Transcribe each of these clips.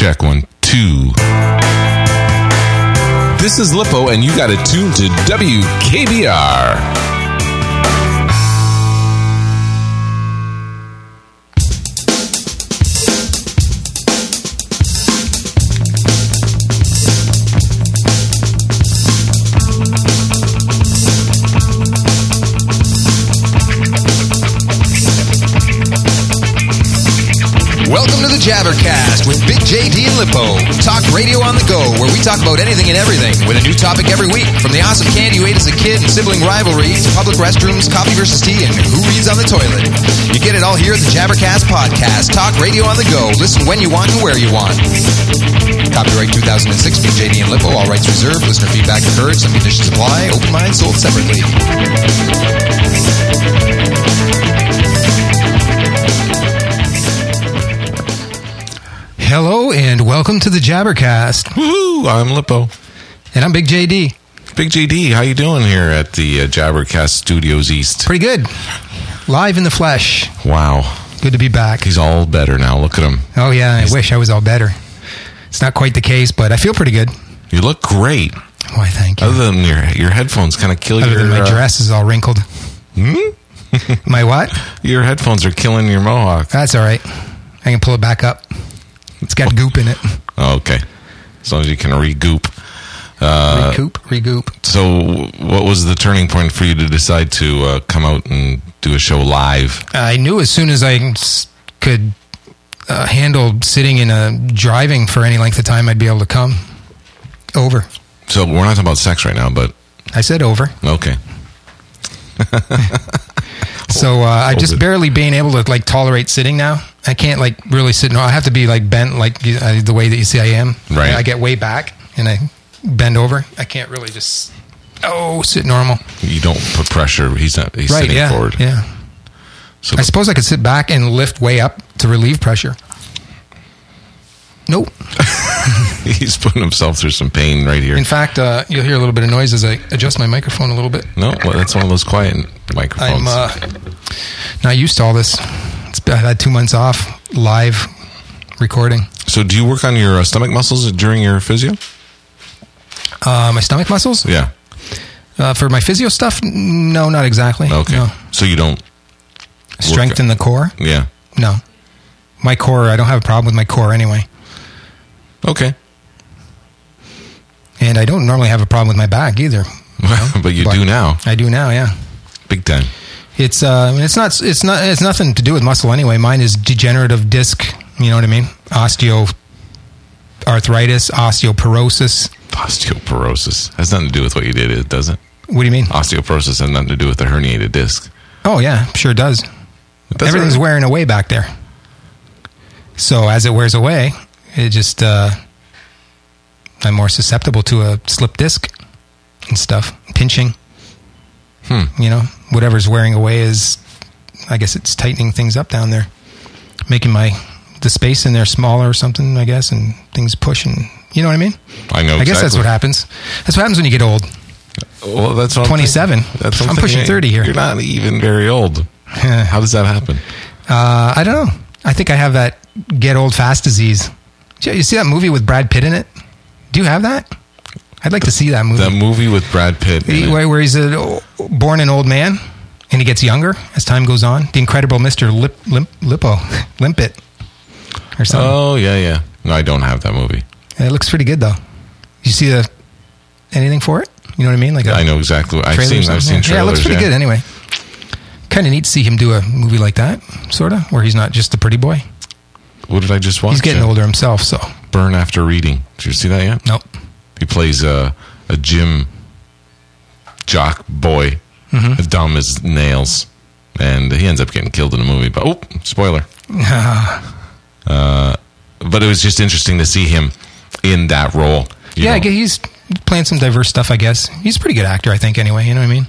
Check 1, 2. This is Lippo, and you got it tuned to WKBR. Welcome to the Jabbercast with Big JD and Lippo. Talk radio on the go, where we talk about anything and everything with a new topic every week. From the awesome candy you ate as a kid and sibling rivalries, public restrooms, coffee versus tea, and who reads on the toilet. You get it all here at the Jabbercast Podcast. Talk radio on the go. Listen when you want and where you want. Copyright 2006, Big JD and Lippo. All rights reserved. Listener feedback encouraged. Some conditions apply. Open mind sold separately. Hello and welcome to the Jabbercast. Woohoo! I'm Lippo. And I'm Big JD. Big JD, how you doing here at the Jabbercast Studios East? Pretty good. Live in the flesh. Wow. Good to be back. He's all better now. Look at him. Oh, yeah. I wish I was all better. It's not quite the case, but I feel pretty good. You look great. Why, thank you. Other than your headphones kind of kill Other than my dress is all wrinkled. My what? Your headphones are killing your mohawk. That's all right. I can pull it back up. It's got goop in it. Oh, okay. As long as you can regoop. Regoop. So what was the turning point for you to decide to come out and do a show live? I knew as soon as I could handle sitting in a driving for any length of time, I'd be able to come over. So we're not talking about sex right now, but... I said over. Okay. So I just barely being able to like tolerate sitting now. I can't like really sit. No, I have to be like bent like the way that you see I am. Right. I get way back and I bend over. I can't really just sit normal. You don't put pressure. He's right, sitting forward. Yeah. So I suppose I could sit back and lift way up to relieve pressure. Nope. He's putting himself through some pain right here. In fact, you'll hear a little bit of noise as I adjust my microphone a little bit. No, well, that's one of those quiet microphones. I'm not used to all this. I've had 2 months off live recording. So do you work on your stomach muscles during your physio? My stomach muscles? Yeah. For my physio stuff? No, not exactly. Okay. No. So you don't... Strengthen the core? Yeah. No. My core, I don't have a problem with my core anyway. Okay. And I don't normally have a problem with my back either. But you do now. I do now, yeah. Big time. It's nothing to do with muscle anyway. Mine is degenerative disc, you know what I mean? Osteoarthritis, osteoporosis. Osteoporosis. Has nothing to do with what you did, does it? What do you mean? Osteoporosis has nothing to do with the herniated disc. Oh, yeah, sure does. Everything's wearing away back there. So as it wears away, it just, I'm more susceptible to a slip disc and stuff, pinching. You know, whatever's wearing away is, I guess it's tightening things up down there, making the space in there smaller or something, I guess, and things push and, you know what I mean? I know. I guess that's what happens. That's what happens when you get old. Well, that's what 27. I'm pushing 30 here. You're not even very old. How does that happen? I don't know. I think I have that get old fast disease. You see that movie with Brad Pitt in it? Do you have that? I'd like to see that movie. That movie with Brad Pitt. Where he's born an old man and he gets younger as time goes on. The Incredible Mr. Limpet or something. Oh, yeah. No, I don't have that movie. It looks pretty good, though. You see anything for it? You know what I mean? Like I know exactly. I've seen trailers. Yeah, it looks pretty good anyway. Kind of neat to see him do a movie like that, sort of, where he's not just the pretty boy. What did I just watch? He's getting older himself, so. Burn After Reading. Did you see that yet? Nope. He plays a gym jock boy, dumb as nails, and he ends up getting killed in the movie. But spoiler. But it was just interesting to see him in that role. Yeah, he's playing some diverse stuff, I guess. He's a pretty good actor, I think, anyway. You know what I mean?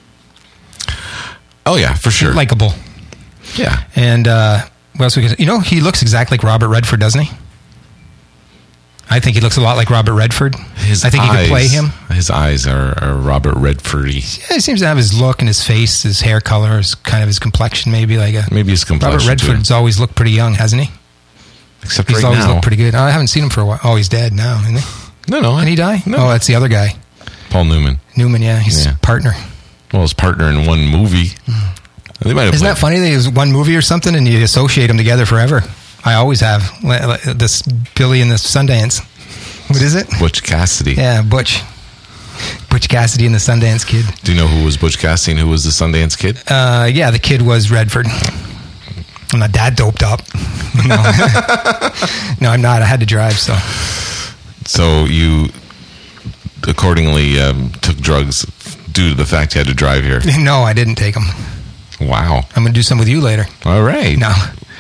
Oh, yeah, for sure. Likable. Yeah. And what else we can say? You know, he looks exactly like Robert Redford, doesn't he? I think he looks a lot like Robert Redford. I think he could play him. His eyes are Robert Redford-y. Yeah, he seems to have his look and his face, his hair color, his complexion, maybe. Maybe his complexion, Robert Redford's always looked pretty young, hasn't he? Except he's right always now. looked pretty good. I haven't seen him for a while. Oh, he's dead now, isn't he? No. Didn't he die? No. Oh, that's the other guy. Paul Newman. Newman, yeah. He's Yeah. partner. Well, his partner in one movie. They might have Isn't that funny? They use one movie or something and you associate them together forever. I always have. This Billy and the Sundance. What is it? Butch Cassidy. Yeah, Butch. Butch Cassidy and the Sundance Kid. Do you know who was Butch Cassidy and who was the Sundance Kid? Yeah, the kid was Redford. I'm not that doped up. No, no, I'm not. I had to drive, so. So you accordingly took drugs due to the fact you had to drive here. No, I didn't take them. Wow. I'm going to do some with you later. All right. No.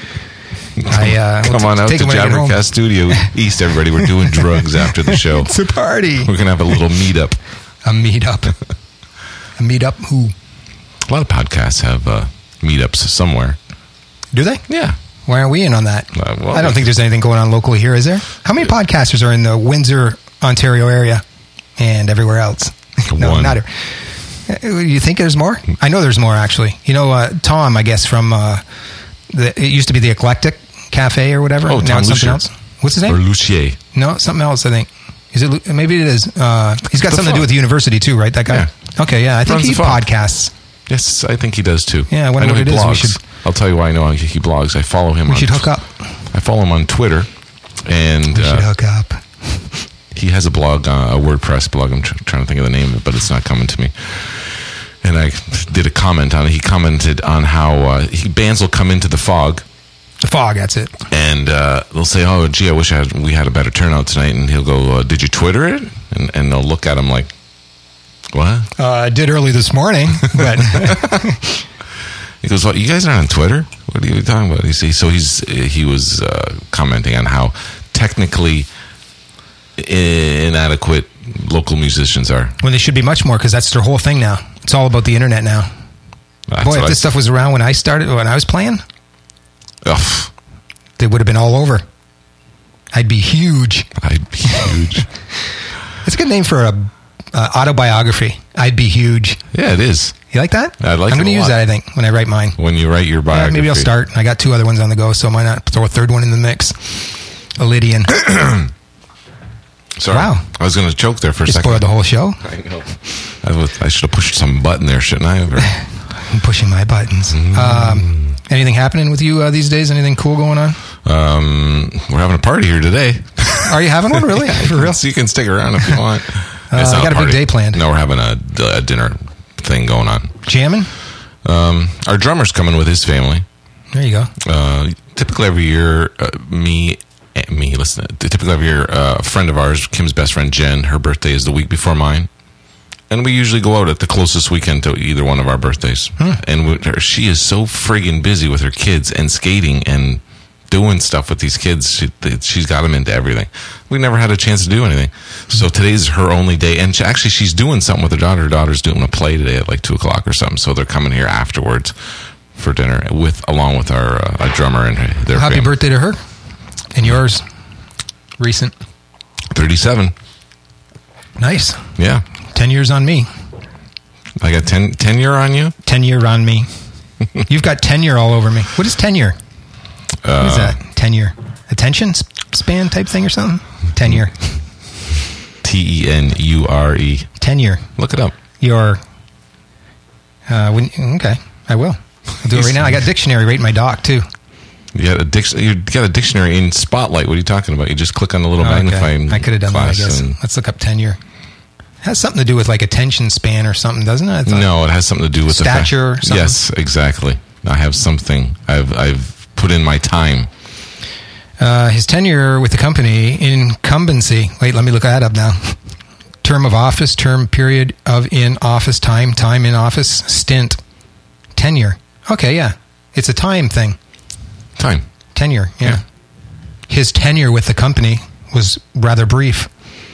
Come on out to Jabbercast Studio East, everybody. We're doing drugs after the show. It's a party. We're going to have a little meetup. A meetup. A meetup who? A lot of podcasts have meetups somewhere. Do they? Yeah. Why aren't we in on that? Well, I don't think there's anything going on locally here, is there? How many podcasters are in the Windsor, Ontario area and everywhere else? No, One. not here. You think there's more? I know there's more, actually. You know, Tom, I guess, from it used to be the Eclectic Cafe or whatever. Oh, now Tom it's something Lucier. else. What's his name? Or Lucier. No, something else, I think. Is it? Maybe it is. He's got something to do with the university, too, right? That guy? Yeah. Okay, yeah. I think Runs he the Fog. podcasts. Yes, I think he does too. Yeah, I wonder know what he it is. We blogs. should- I'll tell you why I know he blogs. I follow him. We should hook up. I follow him on Twitter, and We should hook up. he has a blog, a WordPress blog. I'm trying to think of the name of it, but it's not coming to me. And I did a comment on it. He commented on how bands will come into the Fog, The Fog, that's it. and they'll say, "Oh, gee, I wish we had a better turnout tonight." And he'll go, "Did you Twitter it?" And they'll look at him like, "What?" I did early this morning, but He goes, "What? You guys aren't on Twitter? What are you talking about?" He was commenting on how technically inadequate local musicians are. when they should be much more, because that's their whole thing now. It's all about the internet now. That's Boy, if what this stuff was around when I was playing, Ugh, they would have been all over. I'd be huge. I'd be huge. It's a good name for a autobiography. I'd be huge. Yeah, it is. You like that? I like I'm it going to a use lot. that, I think, when I write mine. When you write your biography. Maybe I'll start. I got 2 other ones on the go, so why not throw a third one in the mix? A Lydian. Sorry. Wow. I was going to choke there for a You second. spoiled the whole show. I know. I should have pushed some button there, shouldn't I? I'm pushing my buttons. Anything happening with you these days? Anything cool going on? We're having a party here today. Are you having one, really? For real? So you can stick around if you want. I got a big day planned. No, we're having a dinner thing going on. Jamming? Our drummer's coming with his family. There you go. Typically every year, typically every year, a friend of ours, Kim's best friend Jen, her birthday is the week before mine. And we usually go out at the closest weekend to either one of our birthdays. And she is so friggin' busy with her kids and skating and doing stuff with these kids. She's got them into everything. We never had a chance to do anything. So today's her only day. And she's doing something with her daughter. Her daughter's doing a play today at like 2 o'clock or something. So they're coming here afterwards for dinner along with our drummer and their Happy family. birthday to her. And yours. Recent. 37. Nice. Yeah. 10 years on me. I got 10 year on you. 10-year on me. You've got tenure all over me. What is tenure? What is that? Tenure. Attention span type thing or something? Tenure. Tenure. Tenure. Look it up. Your. Okay, I will. I'll do it right now. I got dictionary right in my dock too. You got a dictionary in Spotlight. What are you talking about? You just click on the little magnifying. I could have done that, I glass guess. and- Let's look up tenure. It has something to do with like attention span or something, doesn't it? I thought- No, it has something to do with Stature or something? Yes, exactly. I have something. I've put in my time. His tenure with the company, incumbency. Wait, let me look that up now. Term of office, term period of in office, time in office, stint, tenure. Okay, yeah. It's a time thing. Time. Tenure, yeah. Yeah. His tenure with the company was rather brief.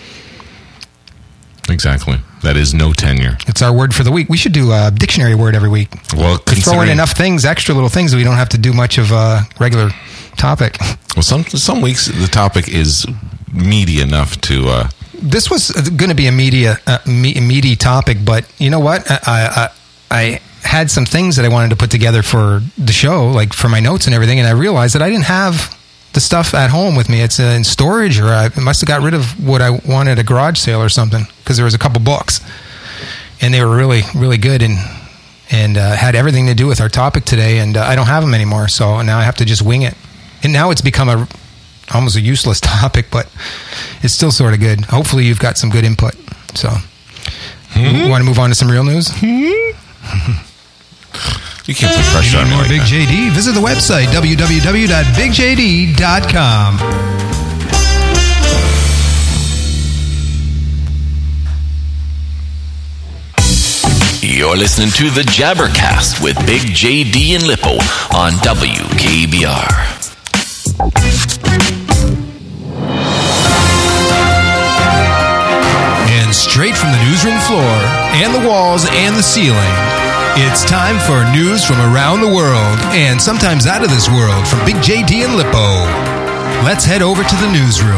Exactly. That is no tenure. It's our word for the week. We should do a dictionary word every week. Well, Throw in considering- enough things, extra little things, so we don't have to do much of a regular topic. Well, some weeks the topic is meaty enough to. This was going to be a meaty topic, but you know what? I had some things that I wanted to put together for the show, like for my notes and everything, and I realized that I didn't have the stuff at home with me. It's in storage, or I must have got rid of what I wanted at a garage sale or something, because there was a couple books, and they were really, really good and had everything to do with our topic today, and I don't have them anymore, so now I have to just wing it. And now it's become almost a useless topic, but it's still sort of good. Hopefully you've got some good input. So, you want to move on to some real news? You can't put pressure on me like Big that. JD. Visit the website, www.bigjd.com. You're listening to the Jabbercast with Big JD and Lippo on WKBR. And straight from the newsroom floor and the walls and the ceiling, it's time for news from around the world and sometimes out of this world from Big JD and Lippo. Let's head over to the newsroom.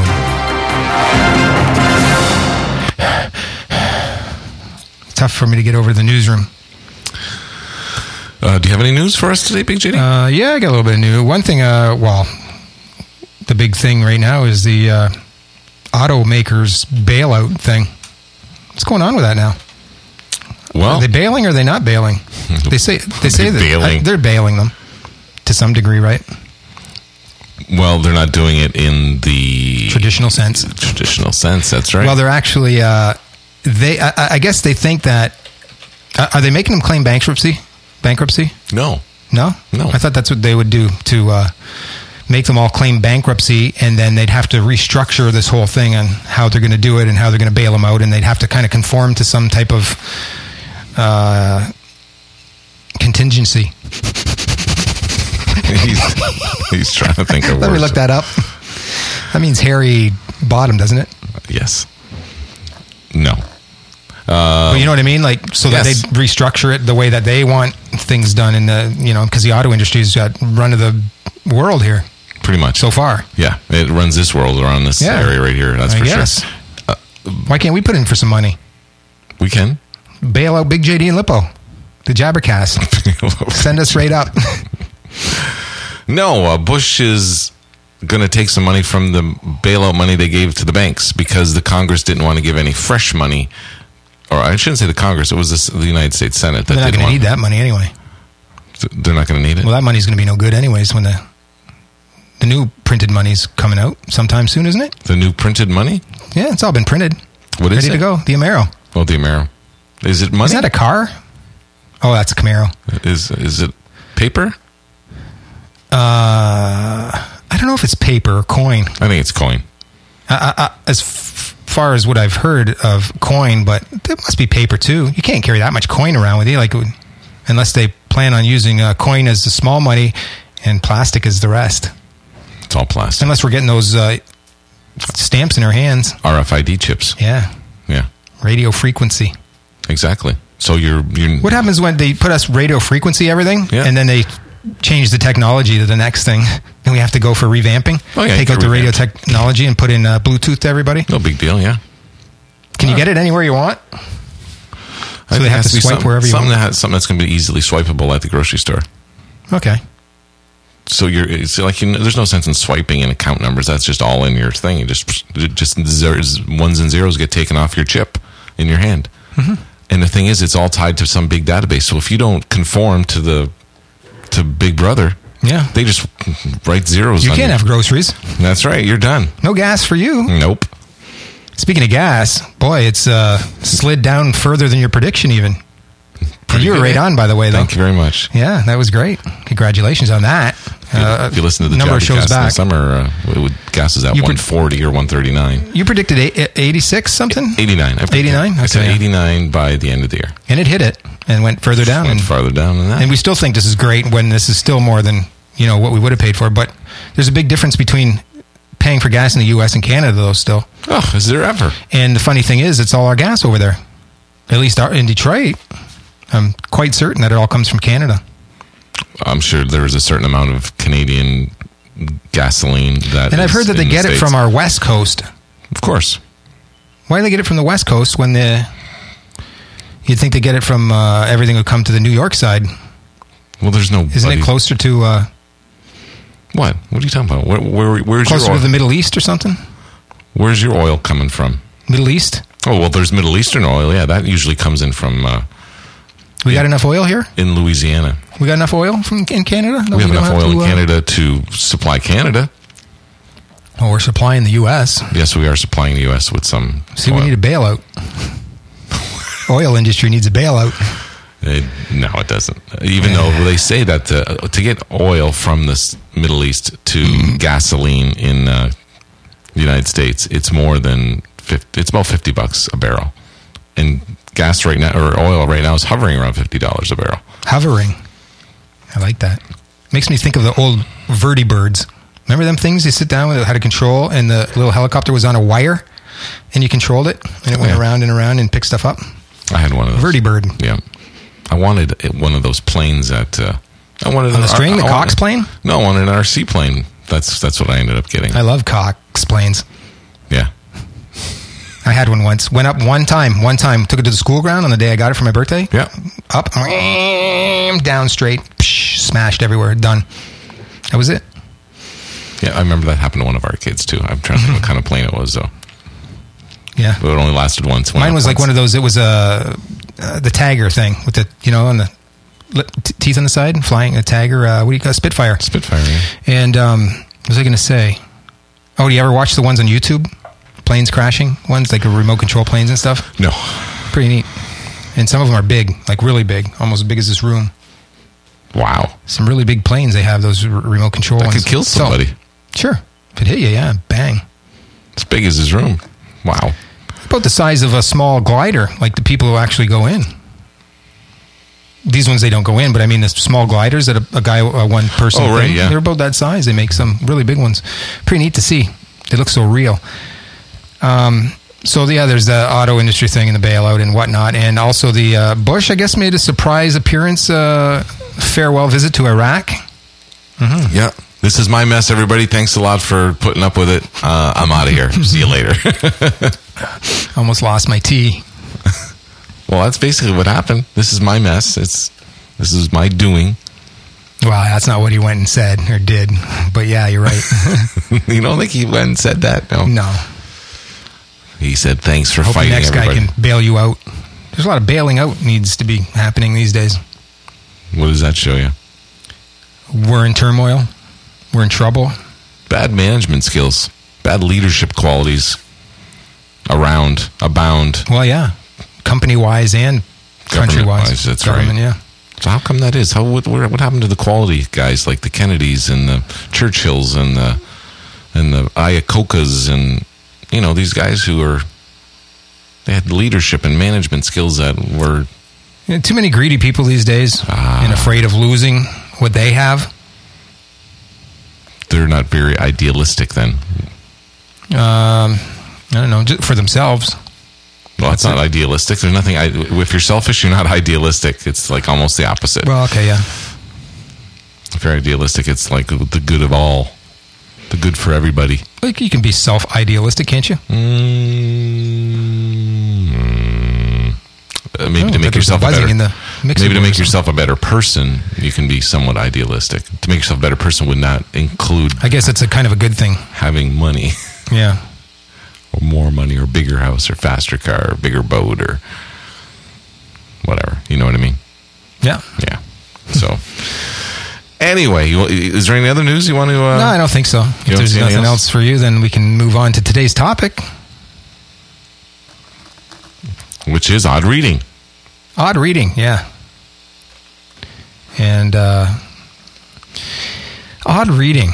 Tough for me to get over to the newsroom. Do you have any news for us today, Big JD? Yeah, I got a little bit of news. One thing, the big thing right now is the automakers bailout thing. What's going on with that now? Well, are they bailing or are they not bailing? They say that bailing. They're bailing them to some degree, right? Well, they're not doing it in the Traditional sense. traditional sense. That's right. Well, they're actually I guess they think that are they making them claim bankruptcy? no. No? I thought that's what they would do to make them all claim bankruptcy, and then they'd have to restructure this whole thing on how they're going to do it and how they're going to bail them out, and they'd have to kind of conform to some type of contingency. He's trying to think of words. Let me look that up. That means hairy bottom, doesn't it? Yes. No. But you know what I mean? Like, so that Yes. they restructure it the way that they want things done in the, because the auto industry's got run of the world here Pretty much. so far. Yeah. It runs this world around this area right here. That's I for guess. sure. Why can't we put in for some money? We can. Bail out Big JD and Lippo. The Jabbercast. Send us right up. No, Bush is going to take some money from the bailout money they gave to the banks because the Congress didn't want to give any fresh money. Or I shouldn't say the Congress. It was the United States Senate that They're not didn't going to want. need that money anyway. They're not going to need it. Well, that money's going to be no good anyways when the new printed money's coming out sometime soon, isn't it? The new printed money? Yeah, it's all been printed. What is Ready it? to go. The Amaro. Oh, the Amaro. Is it money? Is that a car? Oh, that's a Camaro. Is it paper? I don't know if it's paper or coin. I think it's coin. As far as what I've heard of coin, but it must be paper too. You can't carry that much coin around with you, unless they plan on using coin as the small money and plastic as the rest. It's all plastic. Unless we're getting those stamps in our hands. RFID chips. Yeah, Yeah, radio frequency. exactly. So you're What happens when they put us radio frequency everything, Yeah. and then they change the technology to the next thing, and we have to go for revamping? Oh, yeah, Take you out can the radio revamp. technology and put in Bluetooth to everybody. no big deal. Yeah. Can you get it anywhere you want? I So think they it have has to be swipe something, wherever you something want. something that's going to be easily swipeable at the grocery store. Okay. So it's like there's no sense in swiping in account numbers. That's just all in your thing. You just ones and zeros get taken off your chip in your hand. Mm-hmm. And the thing is, it's all tied to some big database. So if you don't conform to Big Brother, Yeah. they just write zeros. You on can't your- have groceries. That's right. You're done. No gas for you. Nope. Speaking of gas, boy, it's slid down further than your prediction even. And you were good, right eh? on, by the way, though. Thank you very much. Yeah, that was great. Congratulations on that. If you listen to the number of shows Jabbercast in the back. summer, gas is at You 140 or 139. You predicted 86 something? 89. 89? I said Okay. 89 by the end of the year. And it hit it and went further down. Went And, farther down than that. and we still think this is great when this is still more than what we would have paid for. But there's a big difference between paying for gas in the U.S. and Canada, though, still. Oh, is there ever? And the funny thing is, it's all our gas over there. At least in Detroit, I'm quite certain that it all comes from Canada. I'm sure there's a certain amount of Canadian gasoline that. And I've is heard that they in the get it States. from our West Coast. Of course. Why do they get it from the West Coast when you'd think they get it from everything would come to the New York side? Well, there's no. Isn't it closer to? No, What? What are you talking about? Where's Closer your oil? to the Middle East or something? Where's your oil coming from? Middle East? Oh, well, there's Middle Eastern oil. Yeah, that usually comes in from We got enough oil here? in Louisiana. We got enough oil in Canada? We have enough oil in Canada to supply Canada. Oh, we're supplying the U.S. Yes, we are supplying the U.S. with some See, oil. we need a bailout. Oil industry needs a bailout. No, it doesn't. Even though they say that to get oil from the Middle East to gasoline in the United States, it's more than it's about $50 a barrel, and gas right now or oil right now is hovering around $50 a barrel. Hovering. I like that. Makes me think of the old vertibirds. Remember them things you sit down with that had a control, and the little helicopter was on a wire, and you controlled it, and it went around and around and picked stuff up? I had one of those. Vertibird. Yeah. I wanted one of those planes that... I wanted on the string, the Cox plane? No, I wanted an RC plane. That's what I ended up getting. I love Cox planes. Yeah. I had one once. Went up one time. Took it to the school ground on the day I got it for my birthday. Yeah. Up, down straight, smashed everywhere. Done. That was it. Yeah, I remember that happened to one of our kids, too. I'm trying to think what kind of plane it was, though. Yeah. But it only lasted once. Mine was like one of those, it was the Tagger thing with the, on the teeth on the side, flying a Tagger, what do you call it? Spitfire. Spitfire, yeah. And what was I going to say? Oh, do you ever watch the ones on YouTube? Planes crashing ones, like remote control planes and stuff? No. Pretty neat. And some of them are big, like really big, almost as big as this room. Wow. Some really big planes, they have those remote control ones. That could kill somebody. Sure. If it hit you, yeah, bang. As big as his room. Wow. About the size of a small glider, like the people who actually go in. These ones, they don't go in, but I mean the small gliders that a guy, one person, oh, right, yeah. They're about that size. They make some really big ones. Pretty neat to see. They look so real. So, yeah, there's the auto industry thing and the bailout and whatnot. And also the Bush, I guess, made a surprise appearance, farewell visit to Iraq. Mm-hmm. Yeah. This is my mess, everybody. Thanks a lot for putting up with it. I'm out of here. See you later. Almost lost my tea. Well, that's basically what happened. This is my mess. This is my doing. Well, that's not what he went and said or did. But yeah, you're right. You don't think he went and said that? No. He said, thanks for fighting everybody. Hope the next guy can bail you out. There's a lot of bailing out needs to be happening these days. What does that show you? We're in turmoil. We're in trouble. Bad management skills. Bad leadership qualities. Abound. Well, yeah. Company-wise and country-wise. That's government, right. Yeah. So how come that is? What happened to the quality guys like the Kennedys and the Churchills and the Iacocas and these guys they had leadership and management skills that were too many greedy people these days and afraid of losing what they have. They're not very idealistic then. I don't know, just for themselves. Well, it's not idealistic. There's nothing. If you're selfish, you're not idealistic. It's like almost the opposite. Well, okay, yeah. If you're idealistic, it's like the good of all, the good for everybody. Like you can be self-idealistic, can't you? Maybe to make yourself a better. Maybe to make yourself a better person, you can be somewhat idealistic. To make yourself a better person would not include. I guess it's a kind of a good thing. Having money. Yeah. Or more money, or bigger house, or faster car, or bigger boat, or whatever. You know what I mean? Yeah. Yeah. So, anyway, is there any other news you want to... No, I don't think so. If there's nothing else for you, then we can move on to today's topic. Which is odd reading. Odd reading, yeah. And odd reading.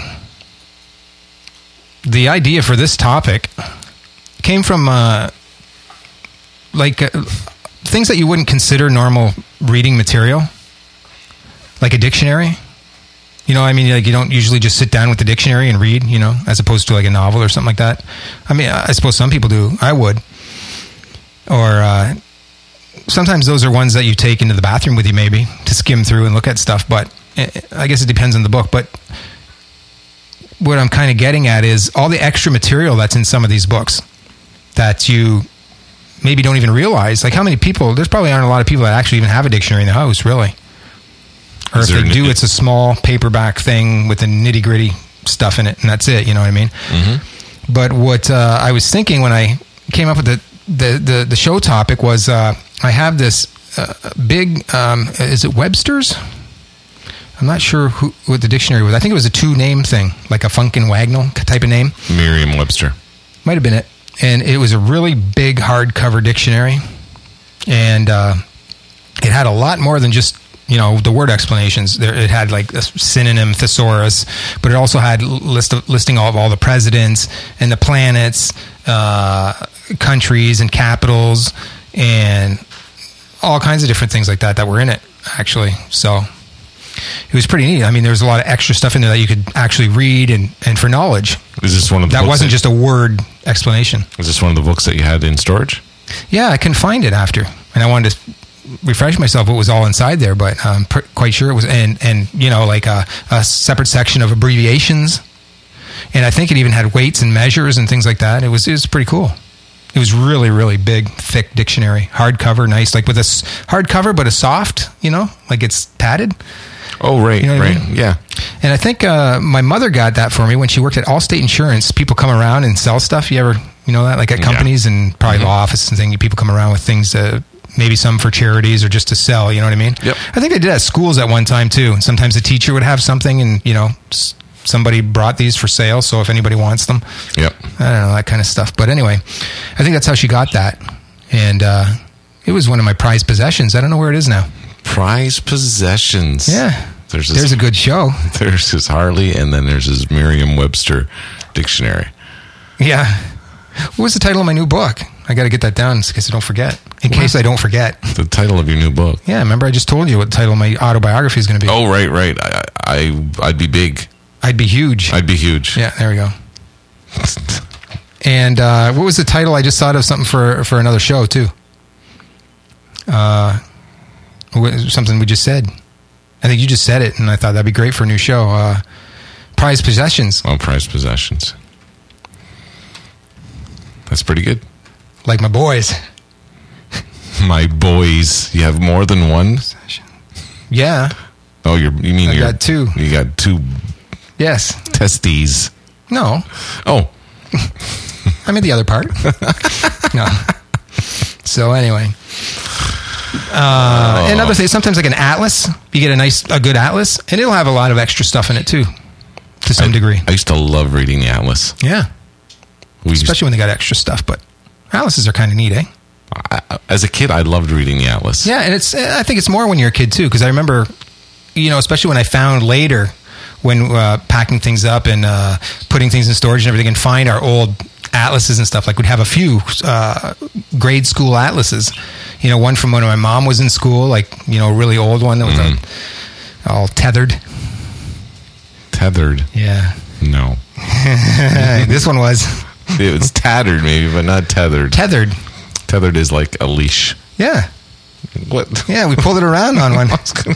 The idea for this topic came from things that you wouldn't consider normal reading material, like a dictionary. I mean, like you don't usually just sit down with the dictionary and read, as opposed to like a novel or something like that. I mean, I suppose some people do. I would. Or sometimes those are ones that you take into the bathroom with you, maybe, to skim through and look at stuff. But I guess it depends on the book. But what I'm kind of getting at is all the extra material that's in some of these books that you maybe don't even realize. Like how many people, there's probably aren't a lot of people that actually even have a dictionary in the house, really. Or if they do, it's a small paperback thing with the nitty-gritty stuff in it, and that's it. You know what I mean? Mm-hmm. But what I was thinking when I came up with the show topic was I have this big, is it Webster's? I'm not sure what the dictionary was. I think it was a 2-name thing, like a Funkin' Wagnall type of name. Merriam-Webster. Might have been it. And it was a really big hardcover dictionary. And it had a lot more than just, the word explanations. It had like a synonym, thesaurus, but it also had listing of all the presidents and the planets, countries and capitals, and all kinds of different things like that were in it, actually. So it was pretty neat. I mean, there was a lot of extra stuff in there that you could actually read and for knowledge. Is this one of the that books wasn't just a word explanation? Is this one of the books that you had in storage? Yeah, I couldn't find it after, and I wanted to refresh myself what was all inside there, but I'm quite sure it was, and like a separate section of abbreviations, and I think it even had weights and measures and things like that. It was pretty cool. It was really, really big, thick dictionary, hardcover, nice, like with a hardcover, but a soft, like it's padded. Oh, right, right, I mean? Yeah. And I think my mother got that for me when she worked at Allstate Insurance. People come around and sell stuff. You ever, that, like at companies and probably law offices and things, people come around with things, maybe some for charities or just to sell, you know what I mean? Yep. I think they did at schools at one time too. Sometimes the teacher would have something and, somebody brought these for sale, so if anybody wants them. Yep. I don't know, that kind of stuff. But anyway, I think that's how she got that. And it was one of my prized possessions. I don't know where it is now. Prized possessions. Yeah. There's a good show. There's his Harley, and then there's his Merriam-Webster dictionary. Yeah. What was the title of my new book? I got to get that down in case I don't forget. In case I don't forget. The title of your new book. Yeah, remember I just told you what the title of my autobiography is going to be. Oh, right. I'd be big. I'd be huge. I'd be huge. Yeah, there we go. And what was the title? I just thought of something for another show, too. Something we just said. I think you just said it, and I thought that'd be great for a new show. Prized possessions. Oh, prized possessions. That's pretty good. Like my boys. My boys. You have more than one? Yeah. Oh, you mean I got two. You got two. Yes. Testes. No. Oh. I mean the other part. No. So anyway. Another thing, sometimes like an atlas, you get a good atlas, and it'll have a lot of extra stuff in it too, to some degree. I used to love reading the atlas. Yeah. Especially when they got extra stuff, but atlases are kind of neat, eh? As a kid, I loved reading the atlas. Yeah, and I think it's more when you're a kid too, because I remember, especially when I found later, when packing things up and putting things in storage and everything, and find our old atlases and stuff. Like we'd have a few grade school atlases. One from when my mom was in school, like a really old one that was all tethered. Tethered? Yeah. No. This one was. It was tattered, maybe, but not tethered. Tethered. Tethered is like a leash. Yeah. What? Yeah, we pulled it around on one.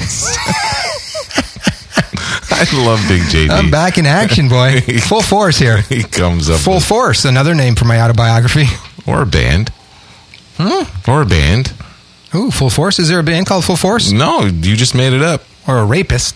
I love Big JD. I'm back in action, boy. Full force here. He comes up. Full Force, another name for my autobiography. Or a band. Or a band. Ooh, Full Force? Is there a band called Full Force? No, you just made it up. Or a rapist.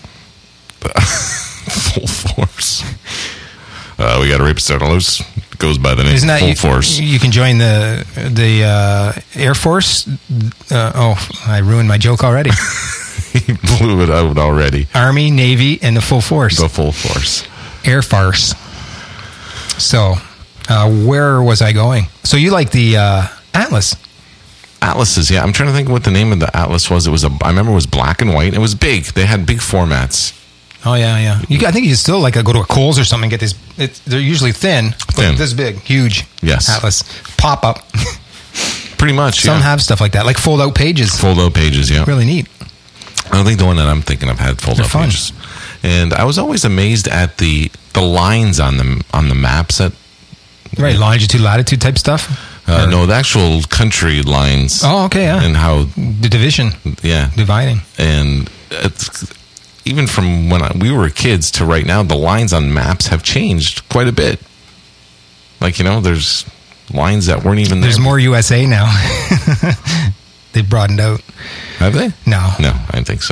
Full Force. We got a rapist on the loose. Goes by the name Full Force. You can join the Air Force. I ruined my joke already. He blew it out already. Army, Navy, and the Full Force. The Full Force. Air Force. So, where was I going? So you like the Atlas? Atlases, yeah. I'm trying to think what the name of the Atlas was. I remember it was black and white. It was big. They had big formats. Oh, yeah. I think you still like go to a Kohl's or something and get these. They're usually thin. But this big, huge. Yes. Atlas. Pop up. Pretty much, Some have stuff like that, like fold-out pages. Fold-out pages, yeah. Really neat. I don't think the one that I'm thinking of had fold-out pages. And I was always amazed at the lines on the maps. Right, longitude, latitude type stuff? No, the actual country lines. Oh, okay, yeah. And how... The division. Yeah. Dividing. And even from when we were kids to right now, the lines on maps have changed quite a bit. Like, there's lines that weren't even there. There's more USA now. They've broadened out. Have they? No. No, I didn't think so.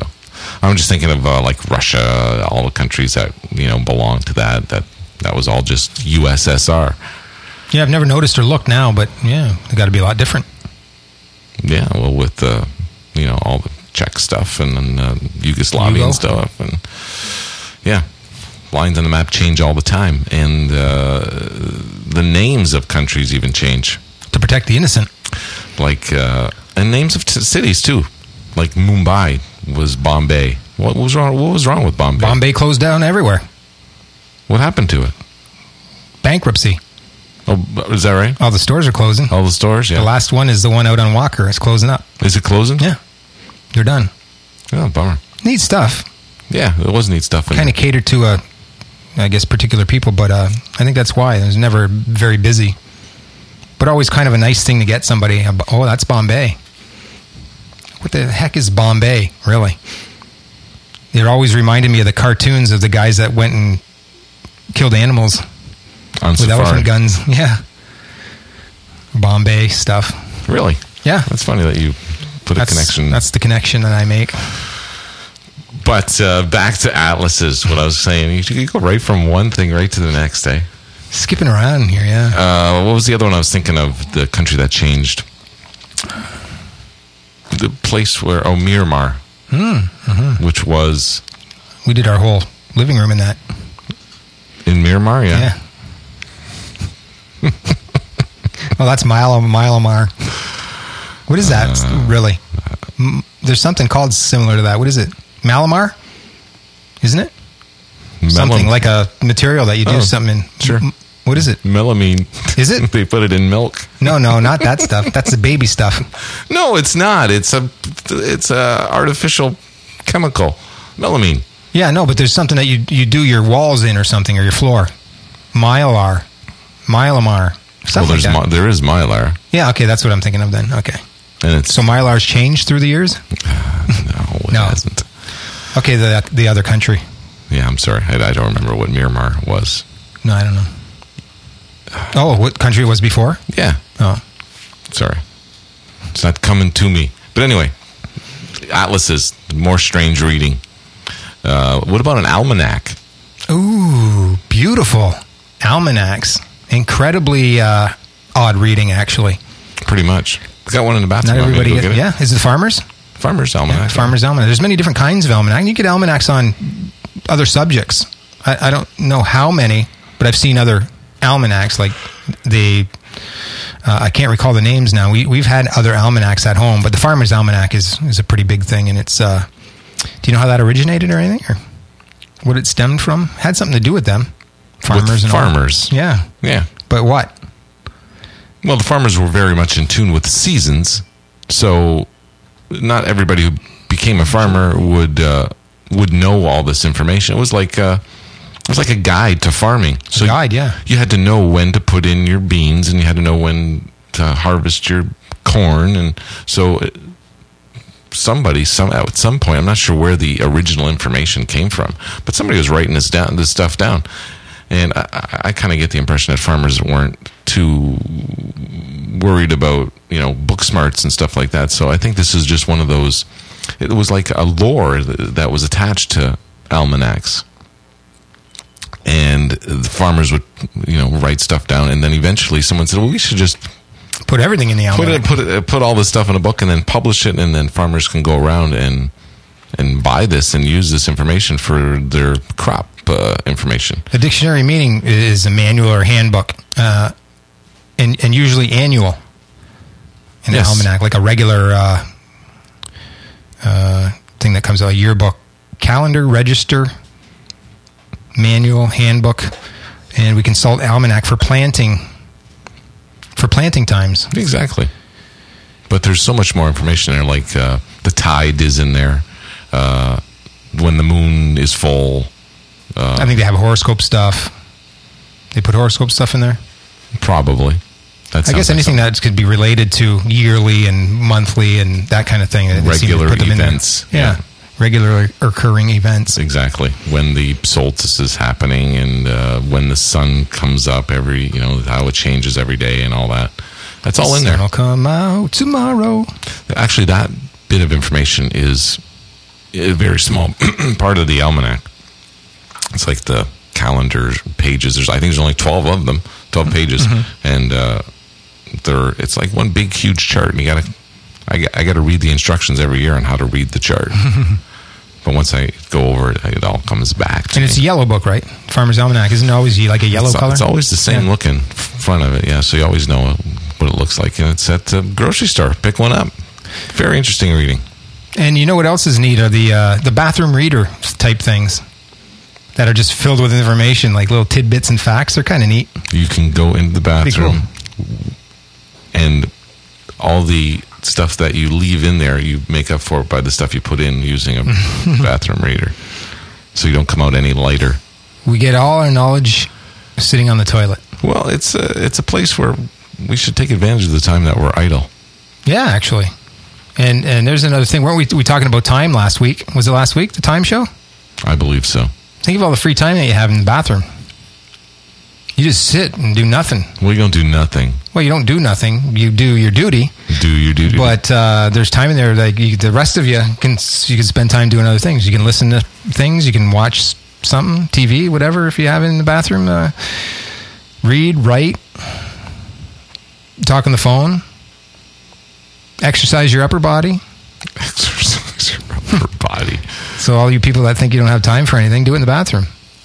I'm just thinking of like Russia, all the countries that belong to that was all just USSR. Yeah, I've never noticed or looked now, but yeah, they got to be a lot different. Yeah, well, with all the Czech stuff and then Yugoslavian stuff, and yeah, lines on the map change all the time, and the names of countries even change to protect the innocent. Like and names of cities too, like Mumbai was Bombay. What was wrong? What was wrong with Bombay? Bombay closed down everywhere. What happened to it? Bankruptcy. Oh, is that right? All the stores are closing. All the stores, yeah. The last one is the one out on Walker. It's closing up. Is it closing? Yeah. They're done. Oh, bummer. Neat stuff. Yeah, it was neat stuff. Kind of catered to, particular people, but I think that's why. It was never very busy. But always kind of a nice thing to get somebody. Oh, that's Bombay. What the heck is Bombay, really? It always reminded me of the cartoons of the guys that went and killed animals on with safari. Elephant guns. Yeah. Bombay stuff. Really? Yeah. That's funny that you put a connection. That's the connection that I make. But back to atlases, what I was saying. You go right from one thing right to the next, eh? Skipping around here, yeah. What was the other one I was thinking of? The country that changed. The place where... Oh, Myanmar. Mm-hmm. Which was... We did our whole living room in that. In Myanmar, yeah. Well, that's Myanmar. What is that, really? There's something called similar to that. What is it? Malamar? Isn't it? Something like a material that you do something in. Sure. What is it? Melamine. Is it? They put it in milk. No, not that stuff. That's the baby stuff. No, it's not. It's a artificial chemical. Melamine. Yeah, no, but there's something that you do your walls in or something, or your floor. Mylar. Something like that. There is Mylar. Yeah, okay, that's what I'm thinking of then. Okay. And so Mylar's changed through the years? No, it hasn't. Okay, the other country. Yeah, I'm sorry. I don't remember what Myanmar was. No, I don't know. Oh, what country it was before? Yeah. Oh. Sorry. It's not coming to me. But anyway, atlases, more strange reading. What about an almanac? Ooh, beautiful. Almanacs. Incredibly odd reading, actually. Pretty much. We got one in the bathroom. Not everybody gets it. Yeah, is it Farmer's? Farmer's Almanac. Yeah, Farmer's Almanac. There's many different kinds of almanac. You get almanacs on other subjects. I don't know how many, but I've seen other almanacs. Like I can't recall the names now. We've had other almanacs at home, but the Farmer's Almanac is a pretty big thing, and it's. Do you know how that originated or anything, or what it stemmed from? Had something to do with them. Farmers and farmers. Yeah. But what? Well, the farmers were very much in tune with the seasons, so not everybody who became a farmer would know all this information. It was like a guide to farming. So guide, yeah. You had to know when to put in your beans, and you had to know when to harvest your corn, and so somebody at some point, I'm not sure where the original information came from, but somebody was writing this stuff down. And I kind of get the impression that farmers weren't too worried about, book smarts and stuff like that. So I think this is just one of those. It was like a lore that was attached to almanacs. And the farmers would, write stuff down. And then eventually someone said, well, we should just put everything in the almanac. Put all this stuff in a book and then publish it. And then farmers can go around and buy this and use this information for their crop information. The dictionary meaning is a manual or handbook, and usually annual in an almanac, like a regular thing that comes out, a yearbook, calendar, register, manual, handbook, and we consult almanac for planting times. Exactly. But there's so much more information there, like the tide is in there, when the moon is full. I think they have horoscope stuff. They put horoscope stuff in there? Probably. I guess anything that could be related to yearly and monthly and that kind of thing. Regular events. Yeah. Regular occurring events. Exactly. When the solstice is happening and when the sun comes up how it changes every day and all that. That's all in there. The sun will come out tomorrow. Actually, that bit of information is A very small part of the almanac. It's like the calendar pages. I think there's only 12 of them, 12 pages, and it's like one big huge chart. And I gotta read the instructions every year on how to read the chart. But once I go over it, it all comes back to And it's me. a yellow book, right? Farmer's Almanac. Isn't it always like a yellow color? It's always the same looking front of it, yeah. So you always know what it looks like. And it's at the grocery store. Pick one up. Very interesting reading. And you know what else is neat are the bathroom reader type things that are just filled with information, like little tidbits and facts. They're kind of neat. You can go into the bathroom and all the stuff that you leave in there, you make up for it by the stuff you put in using a bathroom reader. So you don't come out any lighter. We get all our knowledge sitting on the toilet. Well, it's a place where we should take advantage of the time that we're idle. Yeah, actually. And there's another thing. Weren't we talking about time last week? Was it last week, the time show? I believe so. Think of all the free time that you have in the bathroom. You just sit and do nothing. Well, you don't do nothing. Well, you don't do nothing. You do your duty. Do your duty. But there's time in there. Like the rest of you can spend time doing other things. You can listen to things. You can watch something, TV, whatever. If you have it in the bathroom, read, write, talk on the phone, exercise your upper body. Exercise your upper body. So all you people that think you don't have time for anything, do it in the bathroom.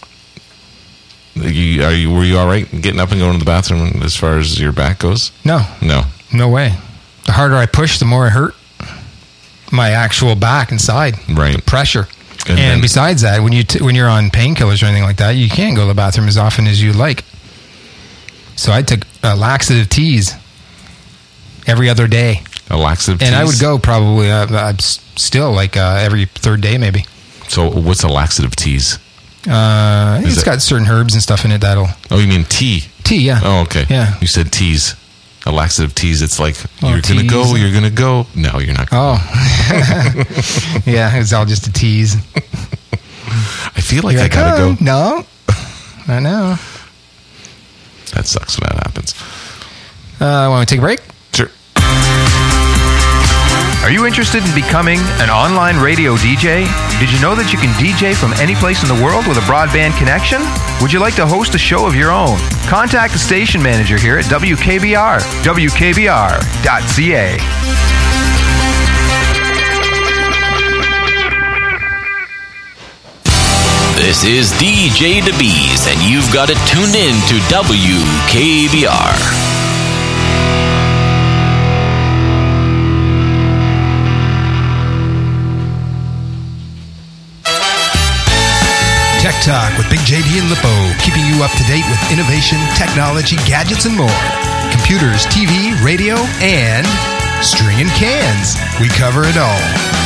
Were you all right getting up and going to the bathroom as far as your back goes? No way. The harder I push, the more I hurt my actual back and side. Right. The pressure. And And besides that, when you're on painkillers or anything like that, you can't go to the bathroom as often as you like. So I took laxative teas every other day. A laxative And teas? I would go probably still like every third day maybe. So what's a laxative tease? It's got certain herbs and stuff in it that'll... Oh, you mean tea? Tea, yeah. Oh, okay. Yeah. You said tease. A laxative tease. It's like, Oh, you're going to go, tease. you're going to go. No, you're not going Oh. Yeah, it's all just a tease. I feel like You're I like, got to oh, go. No. I know. That sucks when that happens. Want to take a break? Sure. Are you interested in becoming an online radio DJ? Did you know that you can DJ from any place in the world with a broadband connection? Would you like to host a show of your own? Contact the station manager here at WKBR, WKBR.ca. This is DJ DeBees, and you've got it tuned in to WKBR. Tech Talk with Big JD and Lippo, keeping you up to date with innovation, technology, gadgets, and more. Computers, TV, radio, and stringing cans. We cover it all.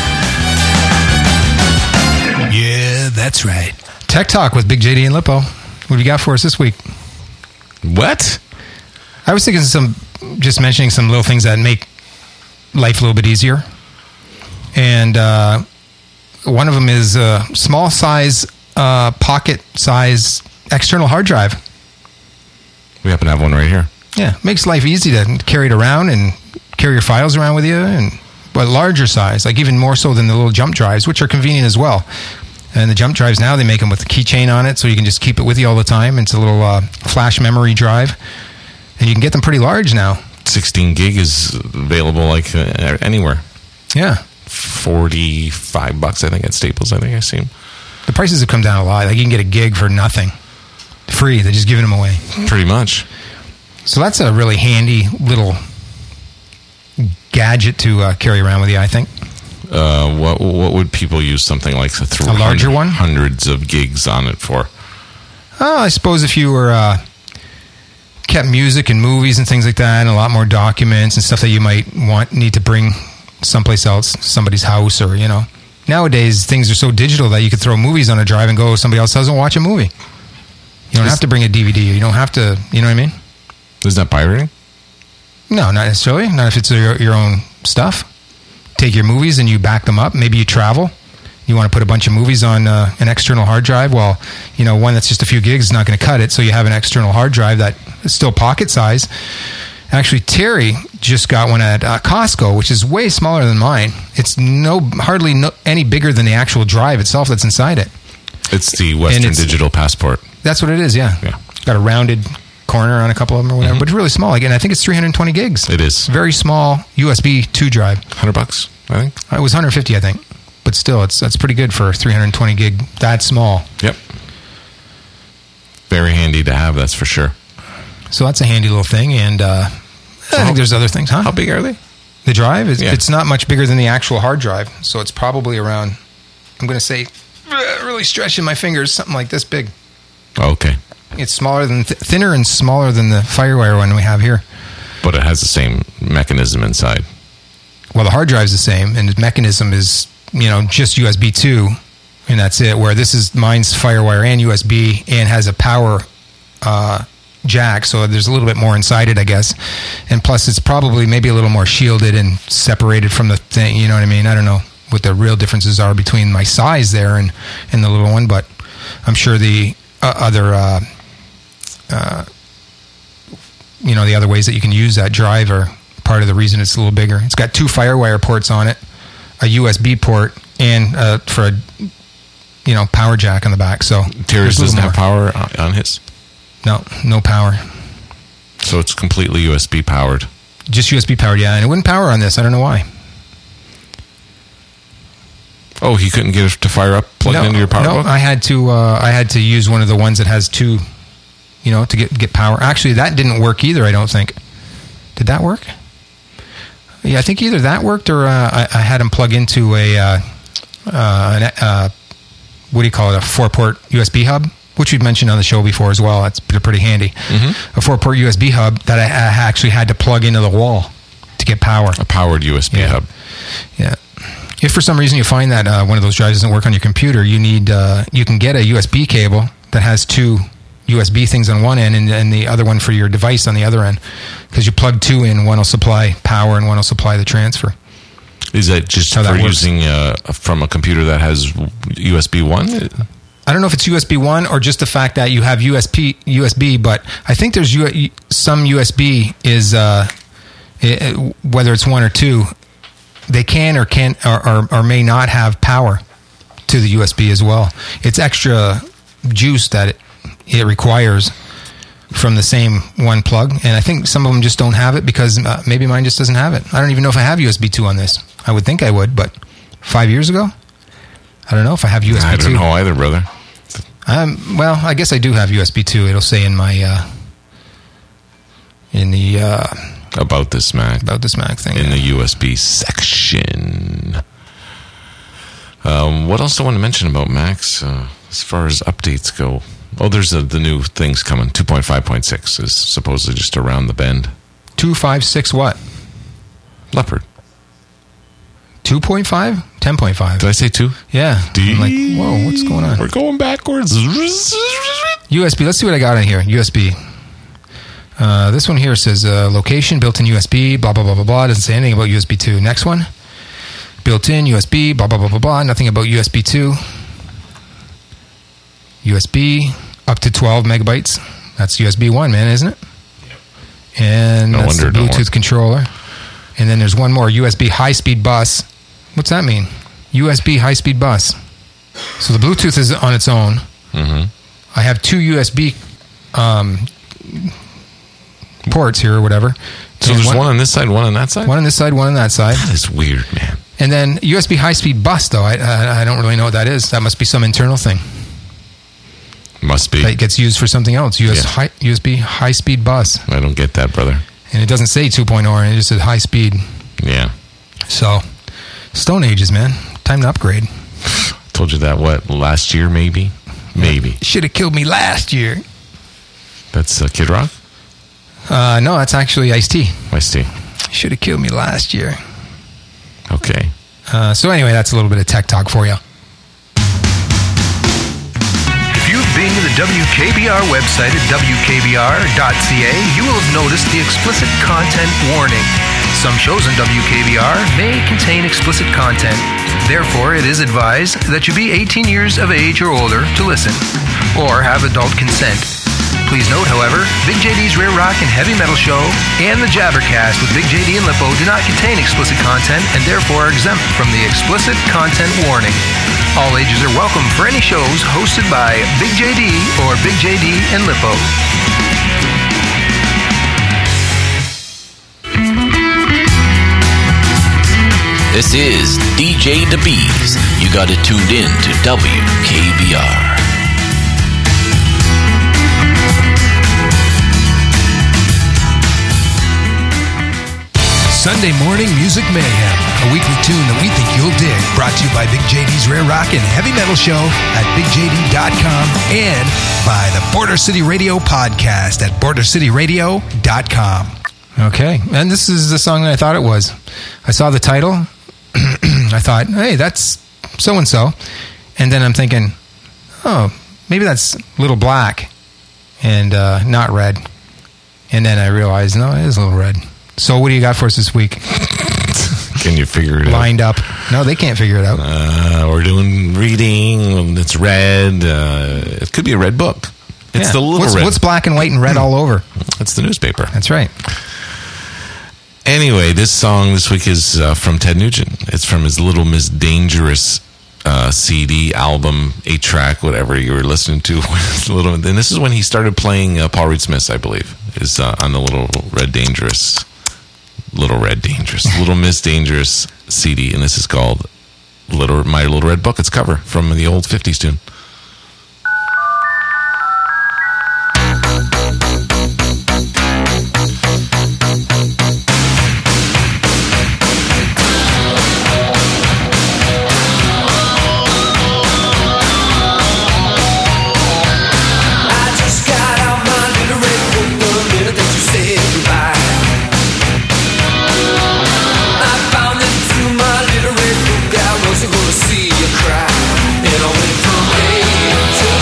Yeah, that's right. Tech Talk with Big JD and Lippo. What have you got for us this week? What? I was thinking just mentioning some little things that make life a little bit easier. And one of them is a small size, pocket size external hard drive. We happen to have one right here. Yeah, makes life easy to carry it around and carry your files around with you. But larger size, like even more so than the little jump drives, which are convenient as well. And the jump drives now, they make them with a keychain on it, so you can just keep it with you all the time. It's a little flash memory drive. And you can get them pretty large now. 16 gig is available like anywhere. Yeah. $45, I think, at Staples. I think I see them. The prices have come down a lot. Like you can get a gig for nothing. Free. They're just giving them away. Pretty much. So that's a really handy little gadget to carry around with you, I think. What would people use something like A larger one? Hundreds of gigs on it for? Oh, I suppose if you were kept music and movies and things like that, and a lot more documents and stuff that you might need to bring someplace else, somebody's house, or Nowadays, things are so digital that you could throw movies on a drive and go somebody else doesn't watch a movie. You don't have to bring a DVD. You don't have to, you know what I mean? Is that pirating? No, not necessarily. Not if it's your own stuff. Take your movies and you back them up. Maybe you travel. You want to put a bunch of movies on an external hard drive. Well, one that's just a few gigs is not going to cut it. So you have an external hard drive that is still pocket size. Actually, Terry just got one at Costco, which is way smaller than mine. It's hardly any bigger than the actual drive itself that's inside it. It's the Western Digital Passport. That's what it is, yeah. Got a rounded corner on a couple of them or whatever, but it's really small. Again, I think it's 320 gigs. It is. Very small USB 2 drive. $100, I think. It was 150, I think. But still, that's pretty good for 320 gig. That small. Yep. Very handy to have, that's for sure. So that's a handy little thing, and I think there's other things, huh? How big are they? The drive? It's not much bigger than the actual hard drive, so it's probably around, I'm going to say, really stretching my fingers, something like this big. Okay. It's smaller than thinner and smaller than the FireWire one we have here. But it has the same mechanism inside. Well, the hard drive's the same, and the mechanism is, just USB 2, and that's it. Where mine's FireWire and USB, and has a power jack, so there's a little bit more inside it, I guess. And plus, it's probably maybe a little more shielded and separated from the thing. You know what I mean? I don't know what the real differences are between my size there and the little one, but I'm sure the other the other ways that you can use that drive are part of the reason it's a little bigger. It's got 2 FireWire ports on it, a USB port, and for a power jack on the back. So Terry's doesn't have power on his? No power. So it's completely USB powered. Just USB powered, yeah. And it wouldn't power on this. I don't know why. Oh, he couldn't get it to fire up plugged into your PowerBook? No, I had to use one of the ones that has 2, to get power. Actually, that didn't work either, I don't think. Did that work? Yeah, I think either that worked or I had him plug into a 4-port USB hub, which we've mentioned on the show before as well. That's pretty handy. Mm-hmm. A 4-port USB hub that I actually had to plug into the wall to get power. A powered USB hub. Yeah. If for some reason you find that one of those drives doesn't work on your computer, you can get a USB cable that has 2 USB things on one end and the other one for your device on the other end. Because you plug 2 in, one will supply power and one will supply the transfer. Is that just for using from a computer that has USB 1? I don't know if it's USB 1 or just the fact that you have USB, but I think there's some USB is, whether it's 1 or 2, they can or may not have power to the USB as well. It's extra juice that it requires from the same one plug, and I think some of them just don't have it because maybe mine just doesn't have it. I don't even know if I have USB 2 on this. I would think I would, but 5 years ago, I don't know if I have USB 2. I don't know either, brother. Well, I guess I do have USB 2. It'll say in my About This Mac thing in the USB section. What else do I want to mention about Macs as far as updates go? Oh, there's the new things coming. 2.5.6 is supposedly just around the bend. 2.5.6 what? Leopard. 2.5? 10.5. Did I say 2? Yeah. I'm like, whoa, what's going on? We're going backwards. USB. Let's see what I got in here. USB. This one here says location, built-in USB, blah, blah, blah, blah, blah. Doesn't say anything about USB 2. Next one. Built-in USB, blah, blah, blah, blah, blah. Nothing about USB 2. USB, up to 12 megabytes. That's USB 1, man, isn't it? Yep. And that's the Bluetooth controller. And then there's one more, USB high-speed bus. What's that mean? USB high-speed bus. So the Bluetooth is on its own. Mm-hmm. I have 2 USB ports here or whatever. So there's one on this side, one on that side? One on this side, one on that side. That is weird, man. And then USB high-speed bus, though. I don't really know what that is. That must be some internal thing. Must be. That gets used for something else. USB high-speed bus. I don't get that, brother. And it doesn't say 2.0, it just says high speed. Yeah. So, Stone Ages, man. Time to upgrade. Told you that, last year, maybe? Maybe. Should have killed me last year. That's Kid Rock? No, that's actually Ice-T. Ice-T. Should have killed me last year. Okay. So anyway, that's a little bit of tech talk for you. If you've been to the WKBR website at wkbr.ca, you will have noticed the explicit content warning. Some shows on WKBR may contain explicit content. Therefore, it is advised that you be 18 years of age or older to listen, or have adult consent. Please note, however, Big JD's Rare Rock and Heavy Metal Show and the Jabbercast with Big JD and Lippo do not contain explicit content and therefore are exempt from the explicit content warning. All ages are welcome for any shows hosted by Big JD or Big JD and Lippo. This is DJ DeBees. You got it tuned in to WKBR. Sunday Morning Music Mayhem, a weekly tune that we think you'll dig. Brought to you by Big JD's Rare Rock and Heavy Metal Show at BigJD.com and by the Border City Radio podcast at BorderCityRadio.com. Okay, and this is the song that I thought it was. I saw the title. I thought, hey, that's so-and-so. And then I'm thinking, oh, maybe that's Little Black and not Red. And then I realized, no, it is Little Red. So what do you got for us this week? Can you figure it Lined up. No, they can't figure it out. We're doing reading. It's red. It could be a red book. It's the little red. What's black and white and red all over? It's the newspaper. That's right. Anyway, this song this week is from Ted Nugent. It's from his Little Miss Dangerous CD, album, 8-track, whatever you were listening to. And this is when he started playing Paul Reed Smith's, I believe, is on the Little Miss Dangerous CD, and this is called My Little Red Book. It's cover from the old 50s tune. See you cry, and I went from A to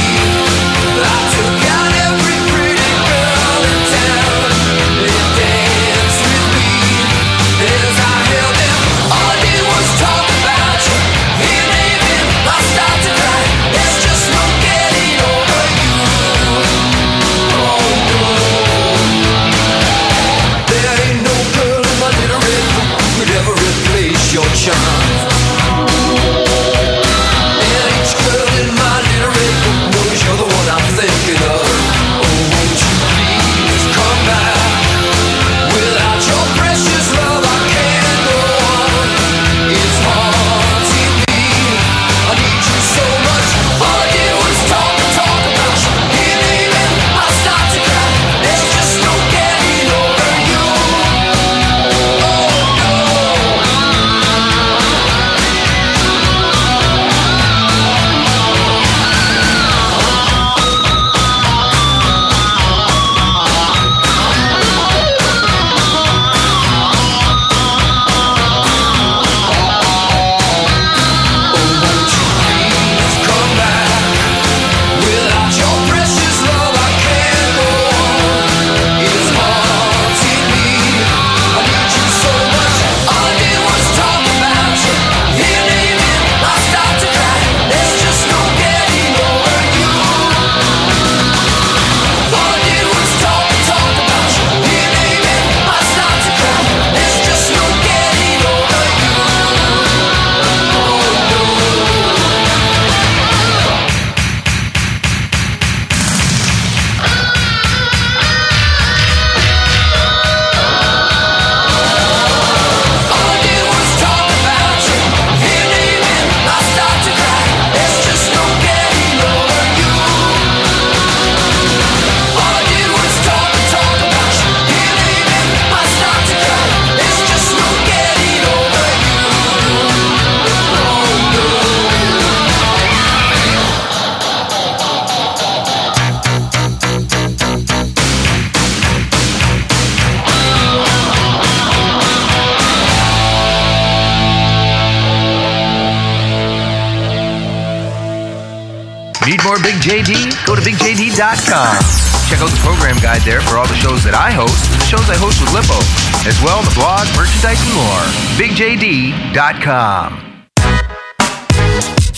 Need more Big JD? Go to BigJD.com. Check out the program guide there for all the shows that I host and the shows I host with Lippo, as well as the blog, merchandise, and more. BigJD.com.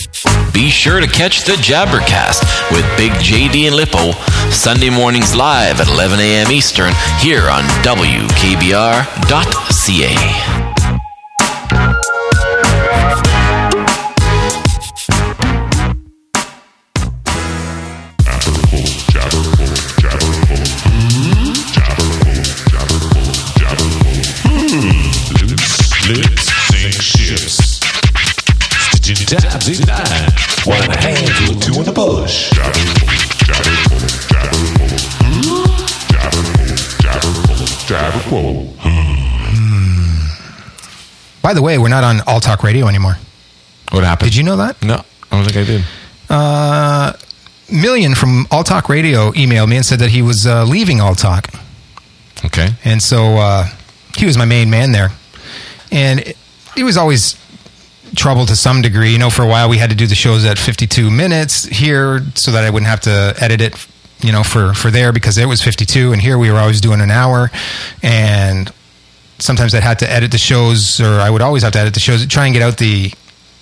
Be sure to catch the Jabbercast with Big JD and Lippo Sunday mornings live at 11 a.m. Eastern here on WKBR.ca. Let's sink ships. Stitching tabs in nine. One in the hand to a two in the bush. By the way, we're not on All Talk Radio anymore. What happened? Did you know that? No, I don't think I did. Million from All Talk Radio emailed me and said that he was leaving All Talk. Okay. And so he was my main man there. And he was always trouble to some degree. You know, for a while we had to do the shows at 52 minutes here so that I wouldn't have to edit it, you know, for there because it was 52. And here we were always doing an hour. And sometimes I'd had to edit the shows, or I would always have to edit the shows, try and get out the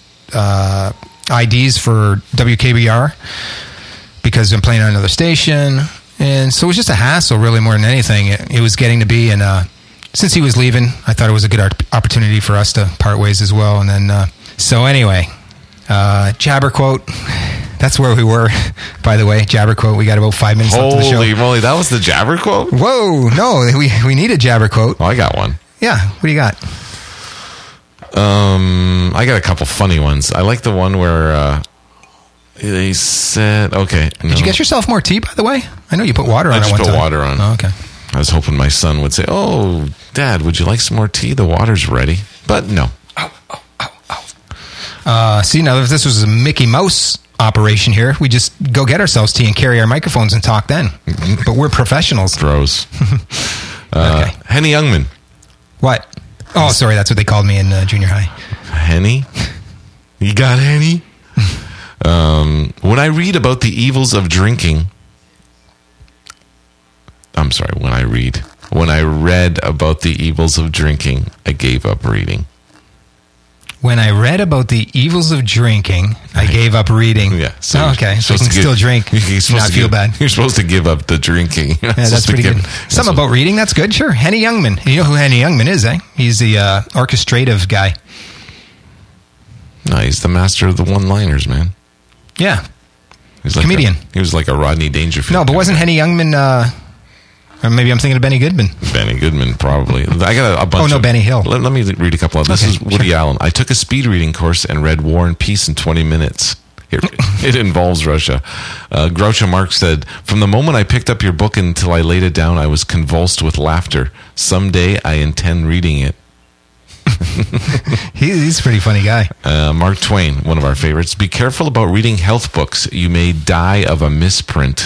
IDs for WKBR because I'm playing on another station. And so it was just a hassle, really, more than anything. It was getting to be, and since he was leaving, I thought it was a good opportunity for us to part ways as well. And then, so anyway, Jabber Quote, that's where we were, by the way. Jabber Quote, we got about 5 minutes left of the show. Holy moly, that was the Jabber Quote? Whoa, no, we need a Jabber Quote. Oh, I got one. Yeah, what do you got? I got a couple funny ones. I like the one where they said, okay. No. Did you get yourself more tea, by the way? I know you put water on it one time. I just put water on. Oh, okay. I was hoping my son would say, "Oh, Dad, would you like some more tea? The water's ready." But no. See, now if this was a Mickey Mouse operation here, we just go get ourselves tea and carry our microphones and talk then. But we're professionals. Gross. Okay. Henny Youngman. What? Oh, sorry, that's what they called me in junior high. Henny? You got Henny? When I read about the evils of drinking... I'm sorry, when I read about the evils of drinking, I gave up reading. When I read about the evils of drinking, I gave up reading. Yeah. So okay. So you can still drink, not feel bad. You're supposed to give up the drinking. Yeah, that's pretty good. Something about reading, that's good, sure. Henny Youngman. You know who Henny Youngman is, eh? He's the orchestrative guy. No, he's the master of the one-liners, man. Yeah. He's like comedian. He was like a Rodney Dangerfield. No, but wasn't Henny Youngman... or maybe I'm thinking of Benny Goodman. Benny Goodman, probably. I got a bunch. Oh, no, Benny Hill. Let me read a couple of this. This is Woody Allen. I took a speed reading course and read War and Peace in 20 minutes. It involves Russia. Groucho Marx said, "From the moment I picked up your book until I laid it down, I was convulsed with laughter. Someday I intend reading it." He's a pretty funny guy. Mark Twain, one of our favorites. "Be careful about reading health books. You may die of a misprint."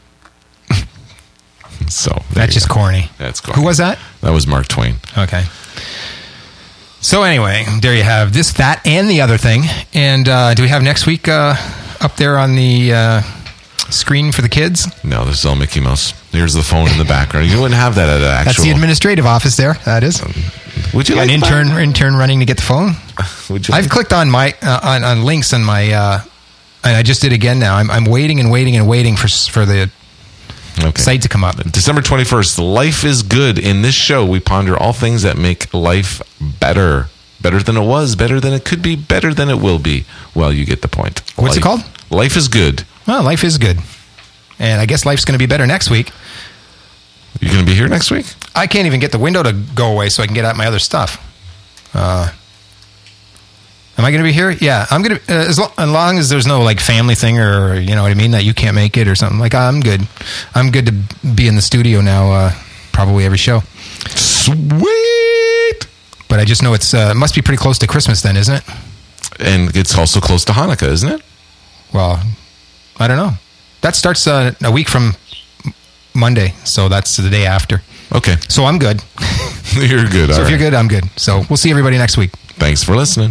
So that's just corny. That's corny. Who was that? That was Mark Twain. Okay. So anyway, there you have this, that, and the other thing. And do we have next week up there on the screen for the kids? No, this is all Mickey Mouse. Here's the phone in the background. You wouldn't have that at an actual... That's the administrative office there. That is. Would you like an intern running to get the phone? Would you? I've clicked on my on links on my... and I just did again now. I'm waiting and waiting and waiting for the... Okay. Site to come up. December 21st, Life is Good. In this show, we ponder all things that make life better. Better than it was, better than it could be, better than it will be. Well, you get the point. What's it called? Life is Good. Well, life is good. And I guess life's going to be better next week. You going to be here next week? I can't even get the window to go away so I can get at my other stuff. Am I going to be here? Yeah, I'm going to, as long as there's no like family thing or, you know what I mean, that you can't make it or something. Like, I'm good. I'm good to be in the studio now, probably every show. Sweet! But I just know it must be pretty close to Christmas then, isn't it? And it's also close to Hanukkah, isn't it? Well, I don't know. That starts a week from Monday, so that's the day after. Okay. So I'm good. You're good. So if you're good, I'm good. So we'll see everybody next week. Thanks for listening.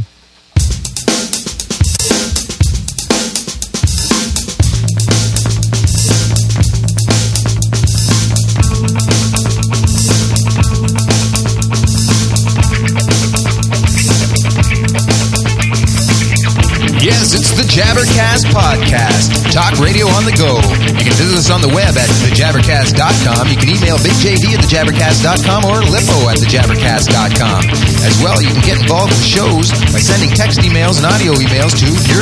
Yes, it's the Jabbercast Podcast. Talk radio on the go. You can visit us on the web at thejabbercast.com. You can email BigJD at thejabbercast.com or Lippo@thejabbercast.com. As well, you can get involved with shows by sending text emails and audio emails to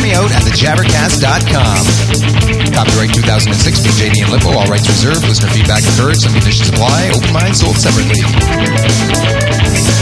hearmeout@thejabbercast.com. Copyright 2006, BigJD and Lippo. All rights reserved. Listener feedback encouraged. Some conditions apply. Open mind sold separately.